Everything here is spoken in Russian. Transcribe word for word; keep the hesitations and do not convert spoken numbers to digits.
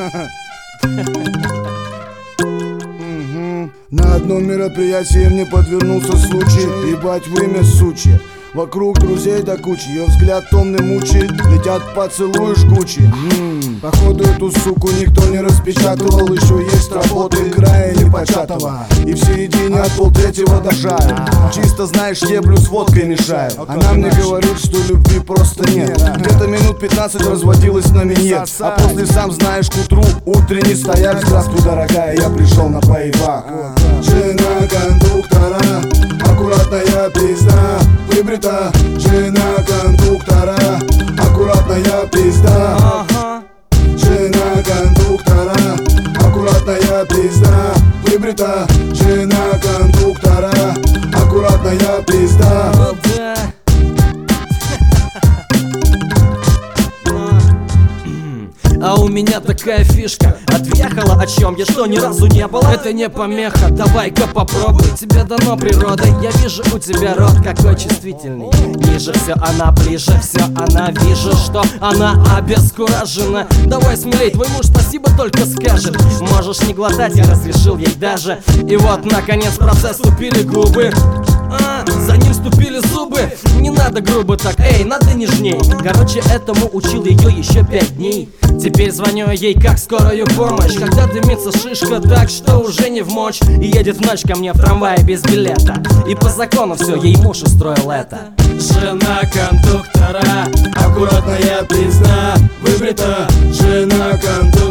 На одном мероприятии мне подвернулся случай ебать в имя сучья. Вокруг друзей до кучи, ее взгляд томный мучает. Летят поцелуи жгучие. М-м, Походу эту суку никто не распечатывал. Еще есть работы края непочатого. И в середине от полтретьего дожаю. Чисто знаешь, еблю с водкой мешаю. Она мне говорит, что любви просто нет. Где-то минут пятнадцать разводилась на минет. А после сам знаешь, к утру утренний стояк. Здравствуй, дорогая, я пришел на поебак. Жена кондуктора, аккуратная пизда, выбрита. Жена кондуктора, аккуратная пизда. Жена кондуктора, аккуратная пизда, выбрита. Жена кондуктора, аккуратная пизда. А у меня такая фишка. Отъехала, о чем я что ни разу не было. Это не помеха, давай-ка попробуй. Тебе дано природой, я вижу у тебя рот какой чувствительный. Ниже все она, ближе все она. Вижу, что она обескуражена. Давай смелей, твой муж спасибо только скажет. Можешь не глотать, я разрешил ей даже. И вот наконец в процесс вступили губы. А, за ним вступили зубы. Не надо грубо так, эй, надо нежней. Короче, этому учил ее еще пять дней. Теперь звоню ей как скорую помощь, когда дымится шишка так, что уже не вмочь. И едет в ночь ко мне в трамвае без билета. И по закону все, ей муж устроил это. Жена кондуктора, аккуратная пизда, выбрита. Жена кондуктора,